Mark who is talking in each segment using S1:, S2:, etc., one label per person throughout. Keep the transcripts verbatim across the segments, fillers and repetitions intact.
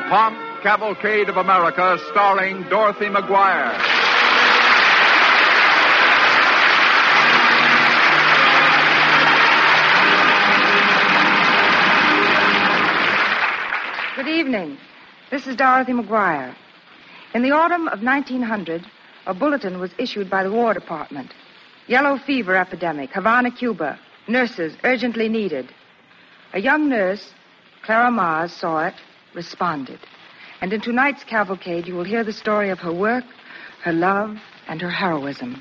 S1: DuPont Cavalcade of America, starring Dorothy McGuire.
S2: Good evening. This is Dorothy McGuire. In the autumn of nineteen hundred, a bulletin was issued by the War Department. Yellow fever epidemic, Havana, Cuba. Nurses urgently needed. A young nurse, Clara Mars, saw it, responded. And in tonight's cavalcade, you will hear the story of her work, her love, and her heroism.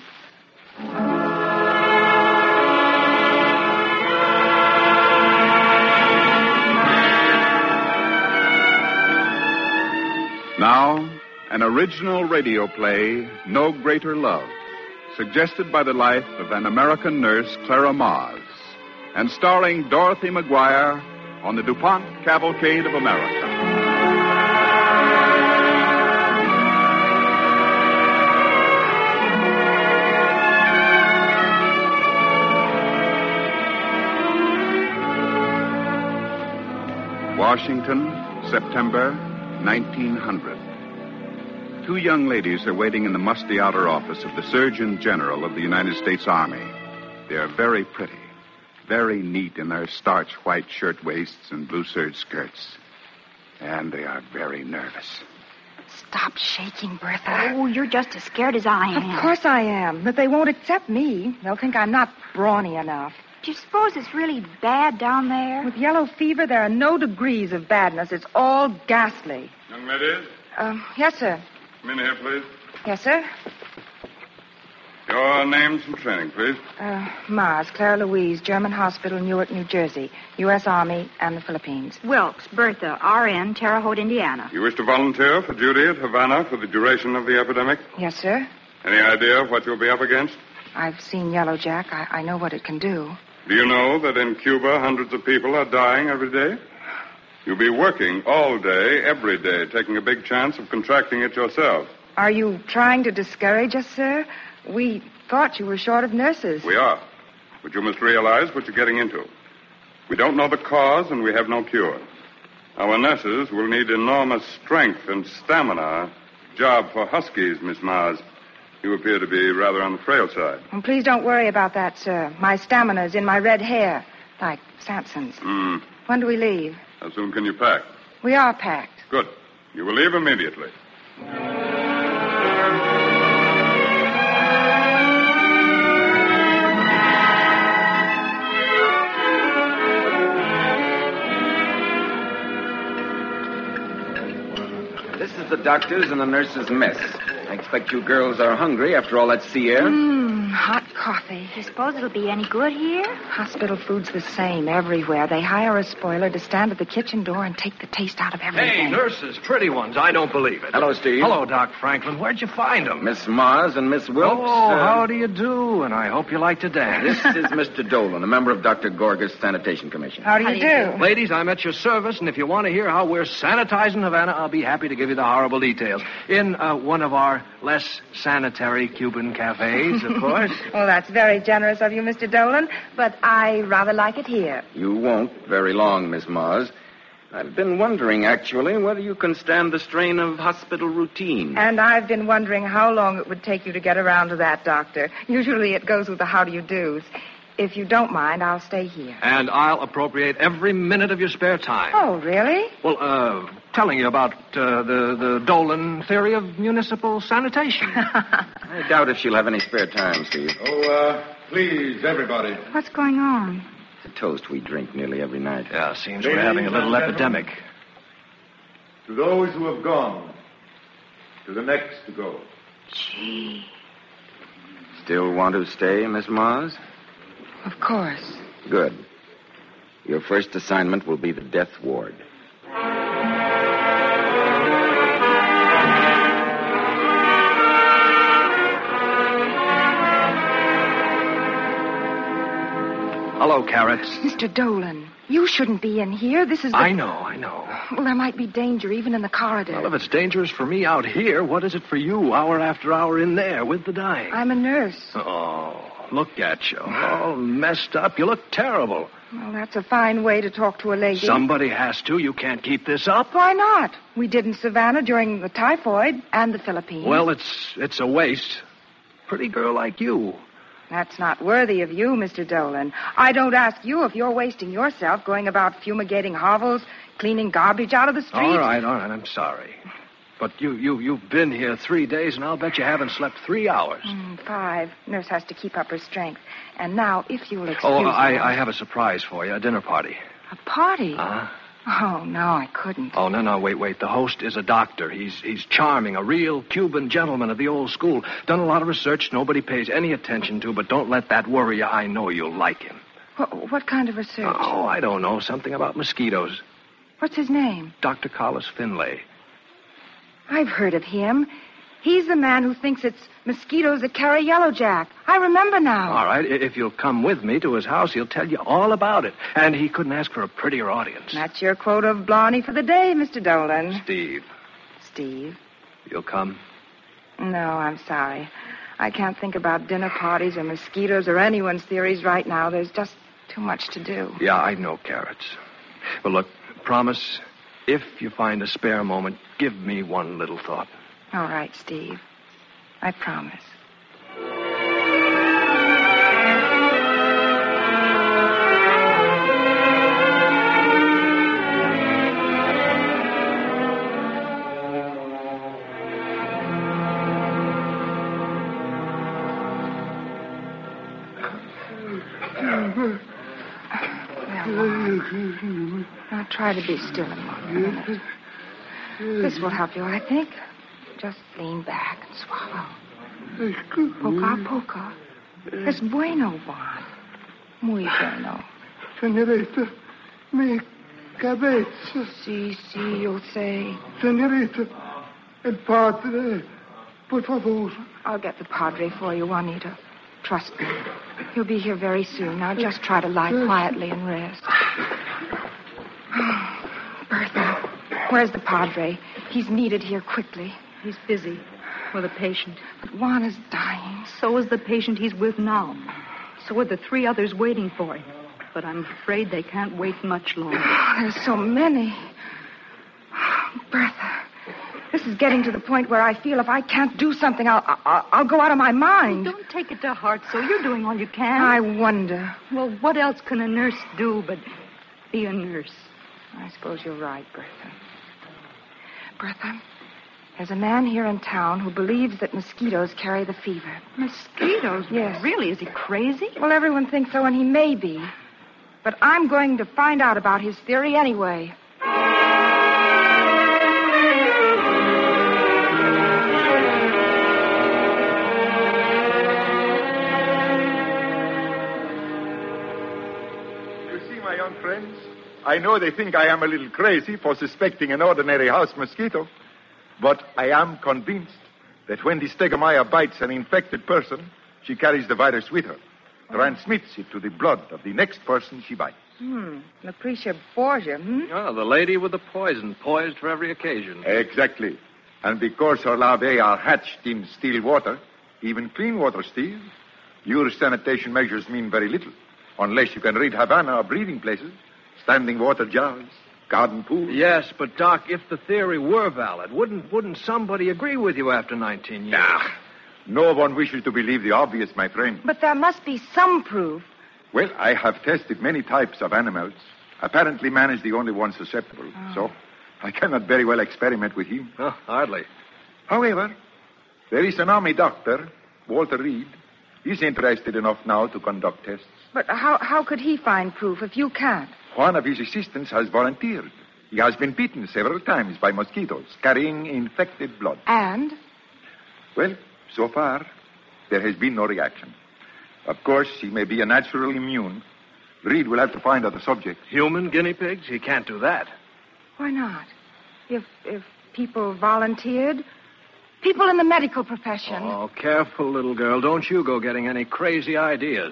S1: Now, an original radio play, No Greater Love, suggested by the life of an American nurse, Clara Mars, and starring Dorothy McGuire on the DuPont Cavalcade of America. Washington, September nineteen hundred. Two young ladies are waiting in the musty outer office of the Surgeon General of the United States Army. They are very pretty, very neat in their starch white shirtwaists and blue serge skirts. And they are very nervous.
S2: Stop shaking, Bertha.
S3: Oh, you're just as scared as I am.
S2: Of course I am, but they won't accept me. They'll think I'm not brawny enough.
S3: Do you suppose it's really bad down there?
S2: With yellow fever, there are no degrees of badness. It's all ghastly.
S4: Young ladies?
S2: Um, yes, sir.
S4: Come in here, please.
S2: Yes, sir.
S4: Your names and training, please.
S2: Uh, Mars, Clara Louise, German Hospital, Newark, New Jersey, U S Army, and the Philippines.
S3: Wilkes, Bertha, R N, Terre Haute, Indiana.
S4: You wish to volunteer for duty at Havana for the duration of the epidemic?
S2: Yes, sir.
S4: Any idea of what you'll be up against?
S2: I've seen Yellow Jack. I, I know what it can do.
S4: Do you know that in Cuba, hundreds of people are dying every day? You'll be working all day, every day, taking a big chance of contracting it yourself.
S2: Are you trying to discourage us, sir? We thought you were short of nurses.
S4: We are. But you must realize what you're getting into. We don't know the cause, and we have no cure. Our nurses will need enormous strength and stamina. Job for huskies, Miss Mars. You appear to be rather on the frail side.
S2: And please don't worry about that, sir. My stamina's in my red hair, like Samson's.
S4: Hmm.
S2: When do we leave?
S4: How soon can you pack?
S2: We are packed.
S4: Good. You will leave immediately.
S5: This is the doctor's and the nurse's mess. I expect you girls are hungry after all that sea air.
S2: Mmm, hot coffee.
S3: Do you suppose it'll be any good here?
S2: Hospital food's the same everywhere. They hire a spoiler to stand at the kitchen door and take the taste out of everything.
S6: Hey, nurses, pretty ones. I don't believe it.
S5: Hello, Steve.
S6: Hello, Doc Franklin. Where'd you find them?
S5: Miss Mars and Miss Wilkes.
S6: Oh,
S5: uh,
S6: how do you do? And I hope you like to dance.
S5: This is Mister Dolan, a member of Doctor Gorga's Sanitation Commission.
S2: How do you,
S3: How do you
S2: do?
S6: Ladies, I'm at your service, and if you want to hear how we're sanitizing Havana, I'll be happy to give you the horrible details. In uh, one of our less sanitary Cuban cafes, of course.
S2: Well, that's very generous of you, Mister Dolan, but I rather like it here.
S5: You won't very long, Miss Mars. I've been wondering, actually, whether you can stand the strain of hospital routine.
S2: And I've been wondering how long it would take you to get around to that, Doctor. Usually it goes with the how-do-you-dos. If you don't mind, I'll stay here.
S6: And I'll appropriate every minute of your spare time.
S2: Oh, really?
S6: Well, uh, telling you about uh, the, the Dolan theory of municipal sanitation.
S5: I doubt if she'll have any spare time, Steve.
S4: Oh, uh, please, everybody.
S3: What's going on?
S5: It's a toast we drink nearly every night.
S6: Yeah, seems
S4: Ladies
S6: we're having a little
S4: and
S6: epidemic.
S4: To those who have gone, to the next to go.
S3: Gee.
S5: Still want to stay, Miss Mars?
S2: Of course.
S5: Good. Your first assignment will be the death ward.
S6: Hello, Carrots.
S2: Mister Dolan, you shouldn't be in here. This is the...
S6: I know, I know.
S2: Well, there might be danger even in the corridor.
S6: Well, if it's dangerous for me out here, what is it for you hour after hour in there with the dying?
S2: I'm a nurse.
S6: Oh, look at you. All messed up. You look terrible.
S2: Well, that's a fine way to talk to a lady.
S6: Somebody has to. You can't keep this up.
S2: Why not? We did in Savannah during the typhoid and the Philippines.
S6: Well, it's it's a waste. Pretty girl like you.
S2: That's not worthy of you, Mister Dolan. I don't ask you if you're wasting yourself going about fumigating hovels, cleaning garbage out of the street.
S6: All right, all right. I'm sorry. But you, you, you've been here three days, and I'll bet you haven't slept three hours.
S2: Mm, five. Nurse has to keep up her strength. And now, if you'll excuse
S6: Oh,
S2: me...
S6: I, I have a surprise for you, a dinner party.
S2: A party?
S6: Uh-huh.
S2: Oh, no, I couldn't.
S6: Oh, no, no, wait, wait. The host is a doctor. He's he's charming, a real Cuban gentleman of the old school. Done a lot of research nobody pays any attention to, but don't let that worry you. I know you'll like him.
S2: What, what kind of research?
S6: Oh, I don't know. Something about mosquitoes.
S2: What's his name?
S6: Doctor Collis Finlay.
S2: I've heard of him. He's the man who thinks it's mosquitoes that carry yellow jack. I remember now.
S6: All right, if you'll come with me to his house, he'll tell you all about it. And he couldn't ask for a prettier audience.
S2: That's your quota of Blarney for the day, Mister Dolan.
S6: Steve,
S2: Steve?
S6: you'll come?
S2: No, I'm sorry. I can't think about dinner parties or mosquitoes or anyone's theories right now. There's just too much to do.
S6: Yeah, I know, Carrots. Well, look, promise, if you find a spare moment, give me one little thought.
S2: All right, Steve. I promise. Now try to be still a moment. This will help you, I think. Just lean back and swallow. Poco a poco. Es bueno, Juan. Muy bueno.
S7: Senorita, mi cabeza.
S2: Si, si, yo sé.
S7: Senorita, el padre, por favor.
S2: I'll get the padre for you, Juanita. Trust me. He'll be here very soon. Now just try to lie quietly and rest. Bertha, where's the padre? He's needed here quickly.
S3: He's busy with a patient.
S2: But Juan is dying.
S3: So is the patient he's with now. So are the three others waiting for him. But I'm afraid they can't wait much longer.
S2: There's so many. Bertha, this is getting to the point where I feel if I can't do something, I'll, I'll, I'll go out of my mind.
S3: Don't take it to heart, so you're doing all you can.
S2: I wonder.
S3: Well, what else can a nurse do but be a nurse?
S2: I suppose you're right, Bertha. Bertha, there's a man here in town who believes that mosquitoes carry the fever.
S3: Mosquitoes?
S2: Yes.
S3: Really? Is he crazy?
S2: Well, everyone thinks so, and he may be. But I'm going to find out about his theory anyway.
S8: You see, my young friends, I know they think I am a little crazy for suspecting an ordinary house mosquito, but I am convinced that when the stegomyia bites an infected person, she carries the virus with her, transmits it to the blood of the next person she bites.
S2: Hmm. Lucretia Borgia, hmm?
S6: Oh, the lady with the poison, poised for every occasion.
S8: Exactly. And because her larvae are hatched in still water, even clean water, Steve, your sanitation measures mean very little, unless you can rid Havana of breathing places, standing water jars, garden pools.
S6: Yes, but, Doc, if the theory were valid, wouldn't wouldn't somebody agree with you after nineteen years?
S8: Ah, no one wishes to believe the obvious, my friend.
S2: But there must be some proof.
S8: Well, I have tested many types of animals. Apparently, man is the only one susceptible.
S2: Oh.
S8: So, I cannot very well experiment with him.
S6: Oh, hardly.
S8: However, there is an army doctor, Walter Reed. He's interested enough now to conduct tests.
S2: But how, how could he find proof if you can't?
S8: One of his assistants has volunteered. He has been bitten several times by mosquitoes, carrying infected blood.
S2: And?
S8: Well, so far, there has been no reaction. Of course, he may be a natural immune. Reed will have to find out the subject.
S6: Human guinea pigs? He can't do that.
S2: Why not? If if people volunteered, people in the medical profession.
S6: Oh, careful, little girl. Don't you go getting any crazy ideas.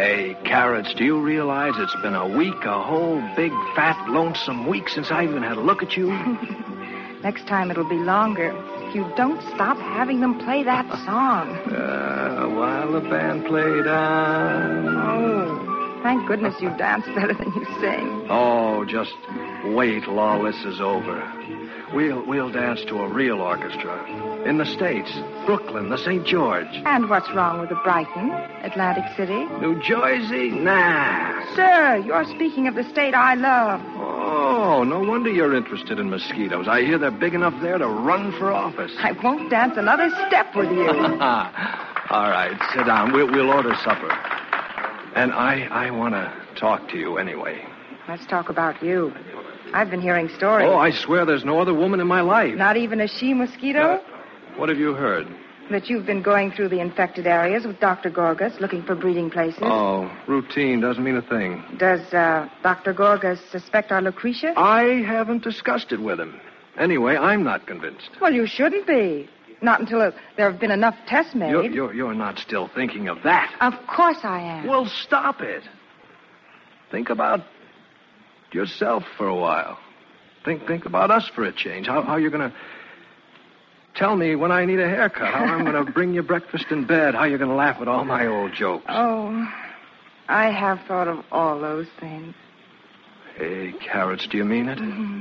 S6: Hey, Carrots, do you realize it's been a week, a whole big, fat, lonesome week since I even had a look at you?
S2: Next time it'll be longer. If you don't stop having them play that song.
S6: Uh, while the band played on.
S2: Oh, thank goodness you dance better than you sing.
S6: Oh, just wait till all this is over. We'll we'll dance to a real orchestra. In the States. Brooklyn, the Saint George.
S2: And what's wrong with the Brighton, Atlantic City?
S6: New Jersey? Nah.
S2: Sir, you're speaking of the state I love.
S6: Oh, no wonder you're interested in mosquitoes. I hear they're big enough there to run for office.
S2: I won't dance another step with you.
S6: All right, sit down. We'll, we'll order supper. And I, I want to talk to you anyway.
S2: Let's talk about you. I've been hearing stories.
S6: Oh, I swear there's no other woman in my life.
S2: Not even a she-mosquito?
S6: Uh, what have you heard?
S2: That you've been going through the infected areas with Doctor Gorgas looking for breeding places.
S6: Oh, routine doesn't mean a thing.
S2: Does uh, Doctor Gorgas suspect our Lucretia?
S6: I haven't discussed it with him. Anyway, I'm not convinced.
S2: Well, you shouldn't be. Not until uh, there have been enough tests made.
S6: You're, you're, you're not still thinking of that.
S2: Of course I am.
S6: Well, stop it. Think about yourself for a while. Think think about us for a change. How, how you're going to tell me when I need a haircut. How I'm going to bring you breakfast in bed. How you're going to laugh at all my old jokes.
S2: Oh, I have thought of all those things.
S6: Hey, Carrots, do you mean it?
S2: Mm-hmm.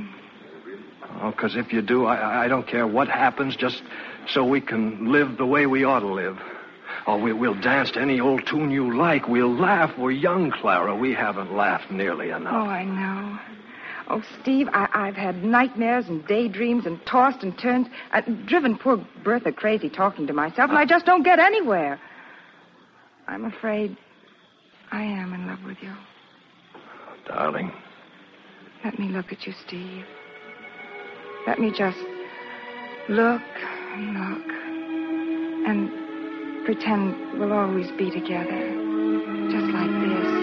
S6: Oh, because if you do, I, I don't care what happens, just so we can live the way we ought to live. Oh, we, we'll dance to any old tune you like. We'll laugh. We're young, Clara. We haven't laughed nearly enough.
S2: Oh, I know. Oh, Steve, I, I've had nightmares and daydreams and tossed and turned, uh, driven poor Bertha crazy talking to myself, and I just don't get anywhere. I'm afraid I am in love with you.
S6: Darling.
S2: Let me look at you, Steve. Let me just look and look and pretend we'll always be together, just like this.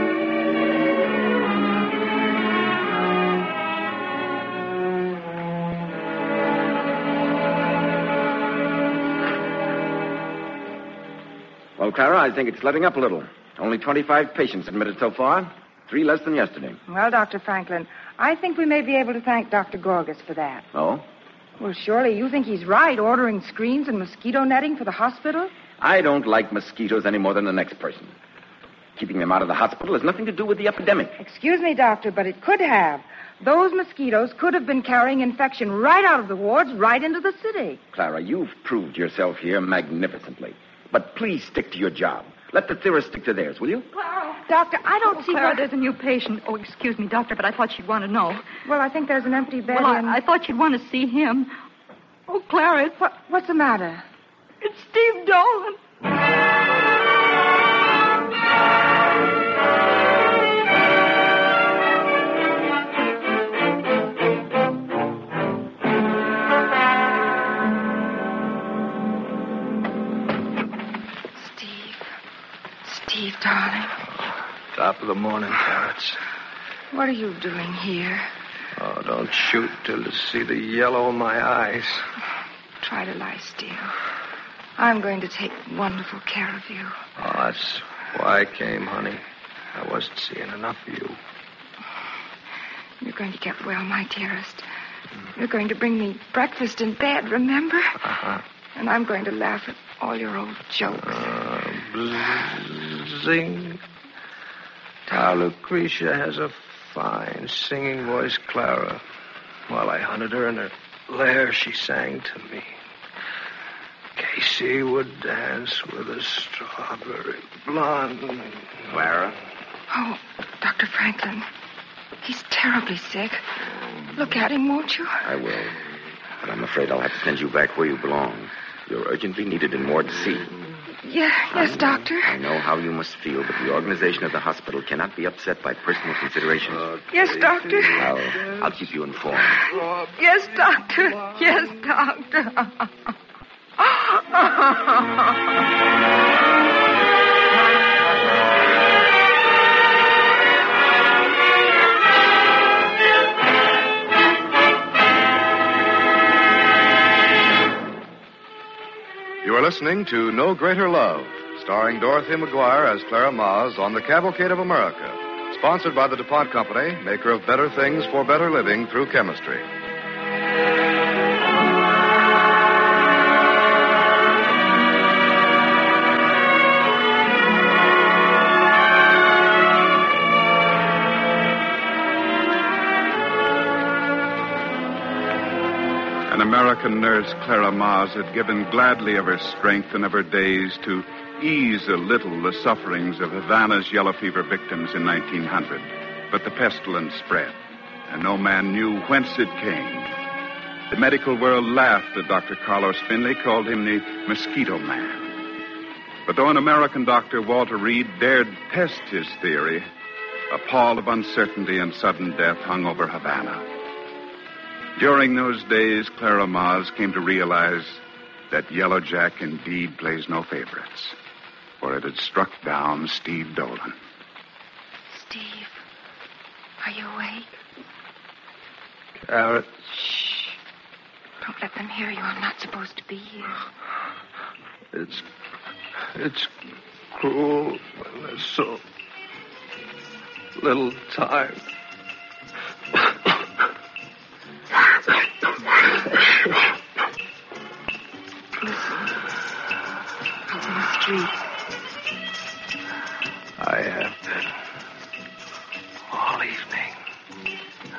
S5: Well, Clara, I think it's letting up a little. Only twenty-five patients admitted so far. Three less than yesterday.
S2: Well, Doctor Franklin, I think we may be able to thank Doctor Gorgas for that.
S5: Oh?
S2: Well, surely you think he's right ordering screens and mosquito netting for the hospital?
S5: I don't like mosquitoes any more than the next person. Keeping them out of the hospital has nothing to do with the epidemic.
S2: Excuse me, Doctor, but it could have. Those mosquitoes could have been carrying infection right out of the wards, right into the city.
S5: Clara, you've proved yourself here magnificently. But please stick to your job. Let the theorists stick to theirs, will you?
S3: Clara.
S2: Doctor, I don't
S3: Oh,
S2: see
S3: Clara,
S2: what...
S3: there's a new patient. Oh, excuse me, Doctor, but I thought you'd want to know.
S2: Well, I think there's an empty bed
S3: Well,
S2: in...
S3: I, I thought you'd want to see him. Oh, Clara, it's...
S2: What, what's the matter?
S3: It's Steve Dolan.
S2: Steve, darling.
S6: Top of the morning, Carrots.
S2: What are you doing here?
S6: Oh, don't shoot till you see the yellow in my eyes.
S2: Try to lie still. I'm going to take wonderful care of you.
S6: Oh, that's why I came, honey. I wasn't seeing enough of you.
S2: You're going to get well, my dearest. You're going to bring me breakfast in bed, remember?
S6: Uh-huh.
S2: And I'm going to laugh at all your old jokes.
S6: Uh, bzz, zing. Our Lucretia has a fine singing voice, Clara. While I hunted her in her lair, she sang to me. Casey would dance with a strawberry blonde.
S5: Clara?
S2: Oh, Doctor Franklin. He's terribly sick. Look at him, won't you?
S5: I will. But I'm afraid I'll have to send you back where you belong. You're urgently needed in Ward C.
S2: Yeah, yes,
S5: I
S2: Doctor.
S5: I know how you must feel, but the organization of the hospital cannot be upset by personal considerations.
S2: Yes, Doctor.
S5: I'll, I'll keep you informed.
S2: Yes, Doctor. Yes, Doctor.
S1: You are listening to No Greater Love,
S9: starring Dorothy McGuire as Clara Maz on The Cavalcade of America, sponsored by the DuPont Company, maker of better things for better living through chemistry.
S1: An American nurse, Clara Maz, had given gladly of her strength and of her days to ease a little the sufferings of Havana's yellow fever victims in nineteen hundred. But the pestilence spread, and no man knew whence it came. The medical world laughed at Doctor Carlos Finley, called him the Mosquito Man. But though an American doctor, Walter Reed, dared test his theory, a pall of uncertainty and sudden death hung over Havana. During those days, Clara Maz came to realize that Yellow Jack indeed plays no favorites, for it had struck down Steve Dolan.
S2: Steve, are you awake?
S6: Carrot.
S2: Shh. Don't let them hear you. I'm not supposed to be here.
S6: It's... It's cruel when there's so little time.
S2: He's in the street.
S6: I have been all evening.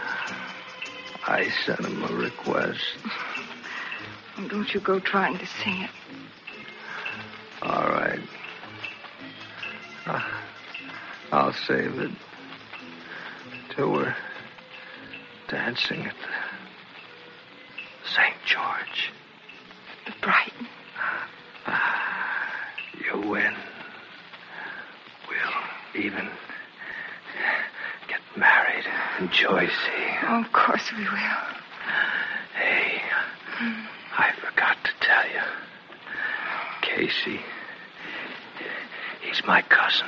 S6: I sent him a request.
S2: Oh, don't you go trying to sing it.
S6: All right. Uh, I'll save it till we're dancing at the Saint George.
S2: The Brighton.
S6: Uh, you win. We'll even get married in Joycey.
S2: Oh, of course we will.
S6: Hey, hmm. I forgot to tell you. Casey, he's my cousin.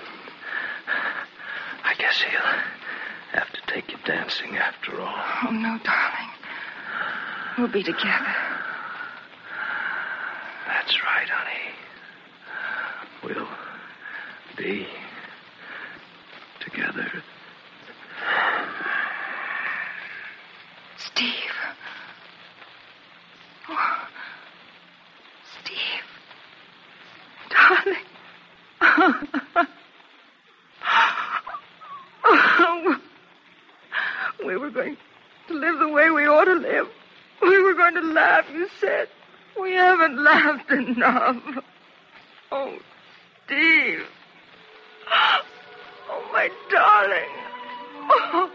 S6: I guess he'll have to take you dancing after all.
S2: Oh, no, darling. We'll be together.
S6: That's right, honey. We'll be together.
S2: Steve. Oh. Steve. Darling. We were going to live the way we ought to live. We were going to laugh, you said. We haven't laughed enough. Oh, Steve. Oh, my darling. Oh.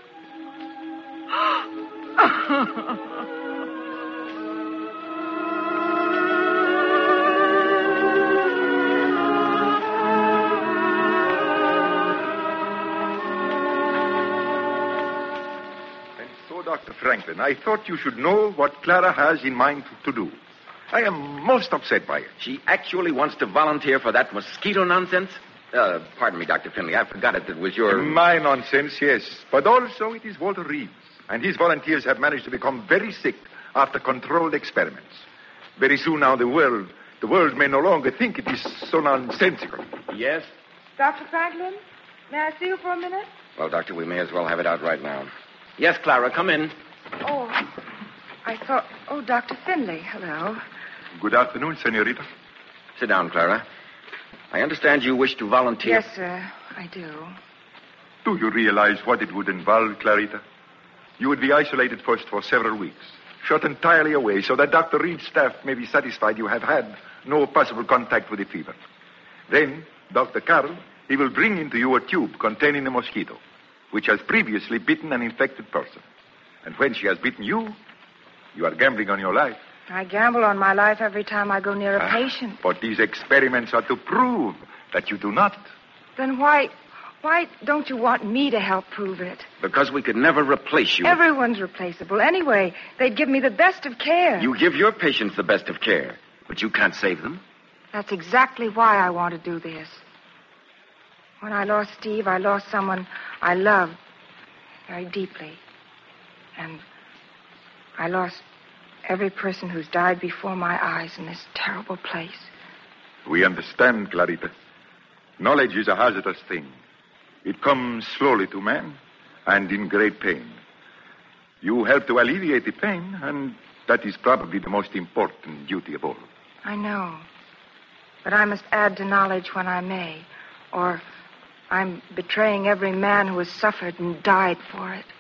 S8: And so, Doctor Franklin, I thought you should know what Clara has in mind to do. I am most upset by it.
S5: She actually wants to volunteer for that mosquito nonsense? Uh, pardon me, Doctor Finley. I forgot it. It was your...
S8: My nonsense, yes. But also it is Walter Reed's. And his volunteers have managed to become very sick after controlled experiments. Very soon now the world, the world may no longer think it is so nonsensical.
S5: Yes?
S2: Doctor Franklin, may I see you for a minute?
S5: Well, Doctor, we may as well have it out right now. Yes, Clara, come in.
S2: Oh, I thought... Oh, Doctor Finley, hello.
S8: Good afternoon, senorita.
S5: Sit down, Clara. I understand you wish to volunteer.
S2: Yes, sir, I do.
S8: Do you realize what it would involve, Clarita? You would be isolated first for several weeks, shut entirely away so that Doctor Reed's staff may be satisfied you have had no possible contact with the fever. Then, Doctor Carroll, he will bring into you a tube containing a mosquito, which has previously bitten an infected person. And when she has bitten you, you are gambling on your life.
S2: I gamble on my life every time I go near a
S8: Ah,
S2: patient.
S8: But these experiments are to prove that you do not.
S2: Then why... Why don't you want me to help prove it?
S5: Because we could never replace you.
S2: Everyone's replaceable. Anyway, they'd give me the best of care.
S5: You give your patients the best of care, but you can't save them.
S2: That's exactly why I want to do this. When I lost Steve, I lost someone I loved very deeply. And I lost every person who's died before my eyes in this terrible place.
S8: We understand, Clarita. Knowledge is a hazardous thing. It comes slowly to man and in great pain. You help to alleviate the pain, and that is probably the most important duty of all.
S2: I know. But I must add to knowledge when I may, or I'm betraying every man who has suffered and died for it.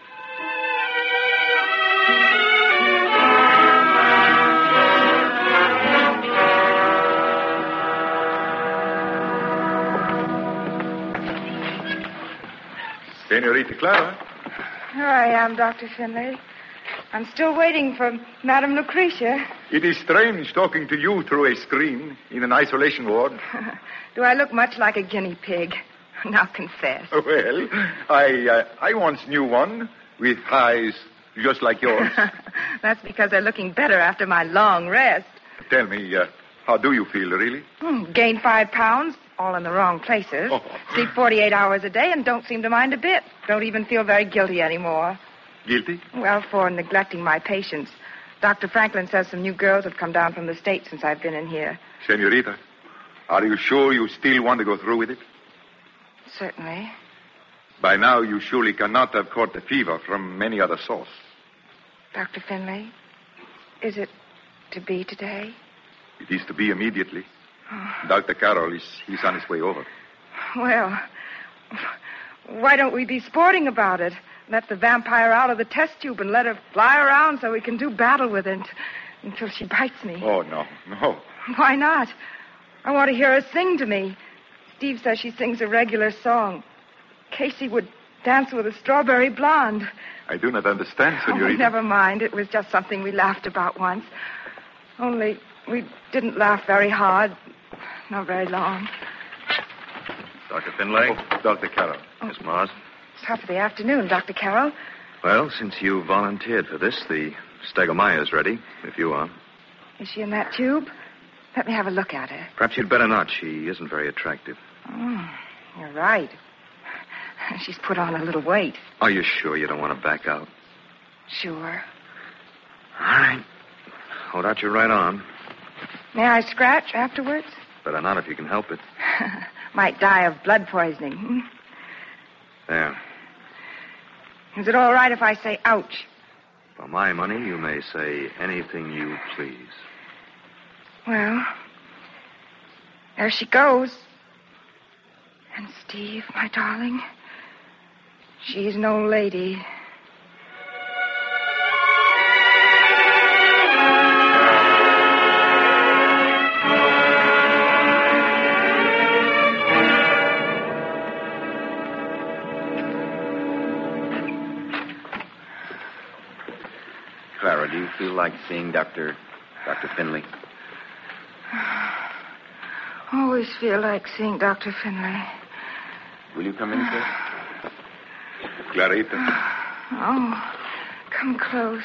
S8: Senorita Clara.
S2: Here I am, Doctor Finlay. I'm still waiting for Madame Lucretia.
S8: It is strange talking to you through a screen in an isolation ward.
S2: Do I look much like a guinea pig? Now confess.
S8: Well, I uh, I once knew one with eyes just like yours.
S2: That's because they're looking better after my long rest.
S8: Tell me, uh, how do you feel, really?
S2: Hmm, gained five pounds, all in the wrong places.
S8: Oh.
S2: Sleep forty-eight hours a day and don't seem to mind a bit. Don't even feel very guilty anymore.
S8: Guilty?
S2: Well, for neglecting my patients. Doctor Franklin says some new girls have come down from the States since I've been in here.
S8: Senorita, are you sure you still want to go through with it?
S2: Certainly.
S8: By now, you surely cannot have caught the fever from any other source.
S2: Doctor Finlay, is it to be today?
S8: It is to be immediately.
S2: Oh.
S8: Doctor Carroll is he's on his way over.
S2: Well, why don't we be sporting about it? Let the vampire out of the test tube and let her fly around so we can do battle with it until she bites me.
S8: Oh, no, no.
S2: Why not? I want to hear her sing to me. Steve says she sings a regular song. Casey would dance with a strawberry blonde.
S8: I do not understand, Senorita.
S2: Oh, never mind. It was just something we laughed about once. Only we didn't laugh very hard. Not very long.
S5: Doctor Finlay?
S8: Oh, Doctor Carroll.
S5: Miss Mars?
S2: Top of the afternoon, Doctor Carroll.
S5: Well, since you volunteered for this, the Stegomaya's ready, if you are.
S2: Is she in that tube? Let me have a look at her.
S5: Perhaps you'd better not. She isn't very attractive.
S2: Oh, you're right. She's put on a little weight.
S5: Are you sure you don't want to back out?
S2: Sure.
S5: All right. Hold out your right arm.
S2: May I scratch afterwards?
S5: Better not if you can help it.
S2: Might die of blood poisoning. Hmm?
S5: There.
S2: Is it all right if I say ouch?
S5: For my money, you may say anything you please.
S2: Well, there she goes. And Steve, my darling, she's no lady.
S5: Clara, do you feel like seeing Doctor Doctor Finlay?
S2: Always feel like seeing Doctor Finlay.
S5: Will you come in, sir?
S8: Clarita.
S2: Oh, come close.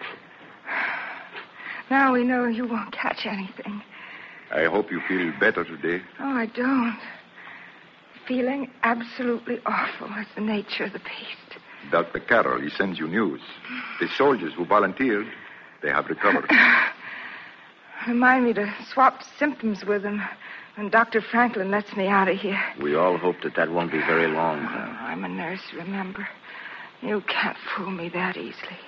S2: Now we know you won't catch anything.
S8: I hope you feel better today.
S2: Oh, I don't. Feeling absolutely awful is the nature of the beast.
S8: Doctor Carroll, he sends you news. The soldiers who volunteered, they have recovered.
S2: Remind me to swap symptoms with them when Doctor Franklin lets me out of here.
S5: We all hope that that won't be very long.
S2: Oh, I'm a nurse, remember. You can't fool me that easily.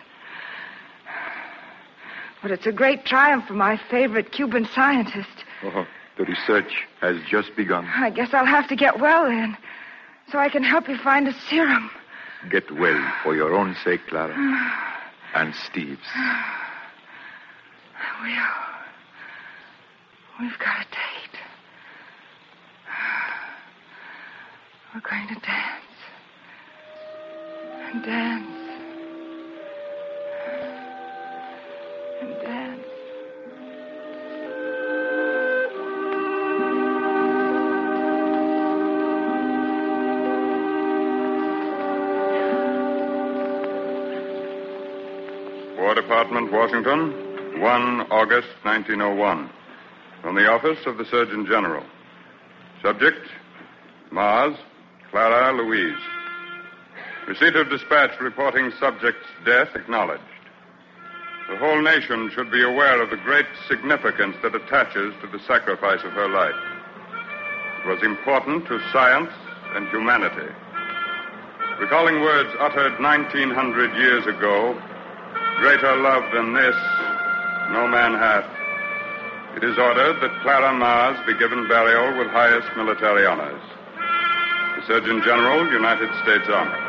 S2: But it's a great triumph for my favorite Cuban scientist.
S8: Oh, the research has just begun.
S2: I guess I'll have to get well then, so I can help you find a serum.
S8: Get well for your own sake, Clara. And Steve's.
S2: I will. We've got a date. We're going to dance. And dance. And dance.
S4: War Department, Washington, the first of August, nineteen oh one. From the office of the Surgeon General. Subject, Mars, Clara Louise. Receipt of dispatch reporting subject's death acknowledged. The whole nation should be aware of the great significance that attaches to the sacrifice of her life. It was important to science and humanity. Recalling words uttered nineteen hundred years ago, greater love than this no man hath, it is ordered that Clara Mars be given burial with highest military honors. The Surgeon General, United States Army.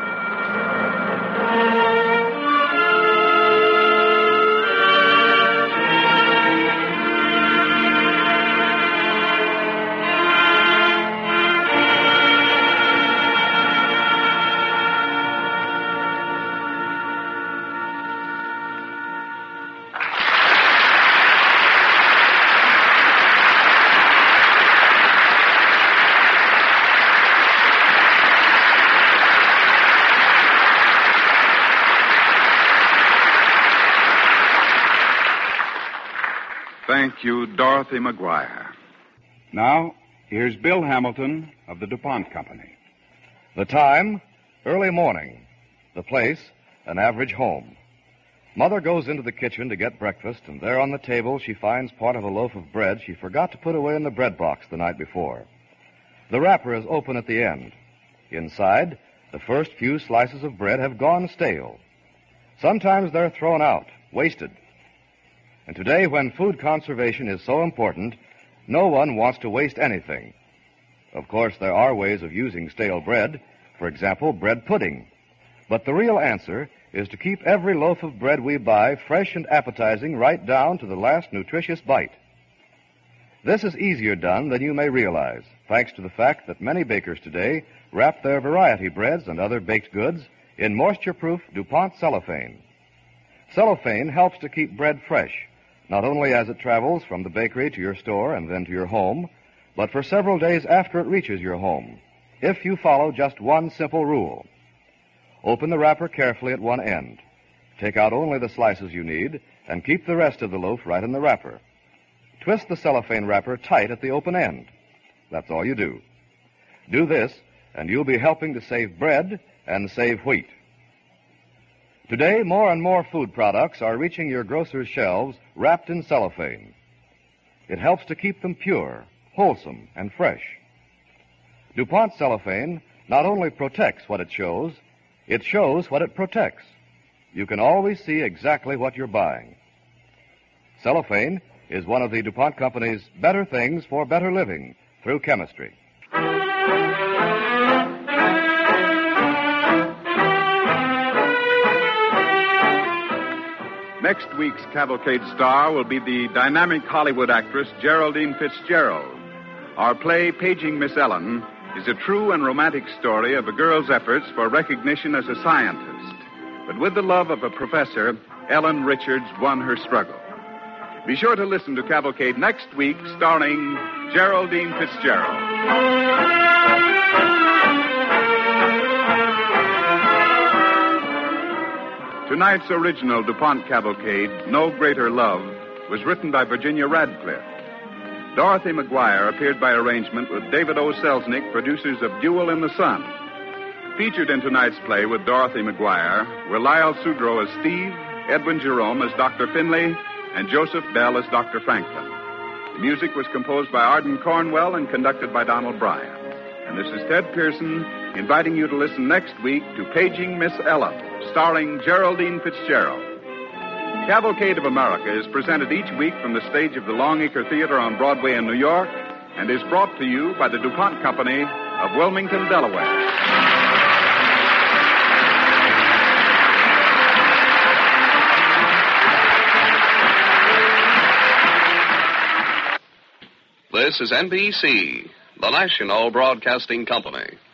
S1: Thank you, Dorothy McGuire. Now, here's Bill Hamilton of the DuPont Company.
S9: The time, early morning. The place, an average home. Mother goes into the kitchen to get breakfast, and there on the table she finds part of a loaf of bread she forgot to put away in the bread box the night before. The wrapper is open at the end. Inside, the first few slices of bread have gone stale. Sometimes they're thrown out, wasted. And today, when food conservation is so important, no one wants to waste anything. Of course, there are ways of using stale bread. For example, bread pudding. But the real answer is to keep every loaf of bread we buy fresh and appetizing right down to the last nutritious bite. This is easier done than you may realize, thanks to the fact that many bakers today wrap their variety breads and other baked goods in moisture-proof DuPont cellophane. Cellophane helps to keep bread fresh, not only as it travels from the bakery to your store and then to your home, but for several days after it reaches your home, if you follow just one simple rule. Open the wrapper carefully at one end. Take out only the slices you need, and keep the rest of the loaf right in the wrapper. Twist the cellophane wrapper tight at the open end. That's all you do. Do this, and you'll be helping to save bread and save wheat. Today, more and more food products are reaching your grocer's shelves wrapped in cellophane. It helps to keep them pure, wholesome, and fresh. DuPont cellophane not only protects what it shows, it shows what it protects. You can always see exactly what you're buying. Cellophane is one of the DuPont Company's better things for better living through chemistry.
S1: Next week's Cavalcade star will be the dynamic Hollywood actress Geraldine Fitzgerald. Our play, Paging Miss Ellen, is a true and romantic story of a girl's efforts for recognition as a scientist. But with the love of a professor, Ellen Richards won her struggle. Be sure to listen to Cavalcade next week, starring Geraldine Fitzgerald. Tonight's original DuPont Cavalcade, No Greater Love, was written by Virginia Radcliffe. Dorothy McGuire appeared by arrangement with David O. Selznick, producers of Duel in the Sun. Featured in tonight's play with Dorothy McGuire were Lyle Sudrow as Steve, Edwin Jerome as Doctor Finley, and Joseph Bell as Doctor Franklin. The music was composed by Arden Cornwell and conducted by Donald Bryan. And this is Ted Pearson inviting you to listen next week to Paging Miss Ellen, starring Geraldine Fitzgerald. Cavalcade of America is presented each week from the stage of the Longacre Theater on Broadway in New York and is brought to you by the DuPont Company of Wilmington, Delaware.
S10: This is N B C, the national broadcasting company.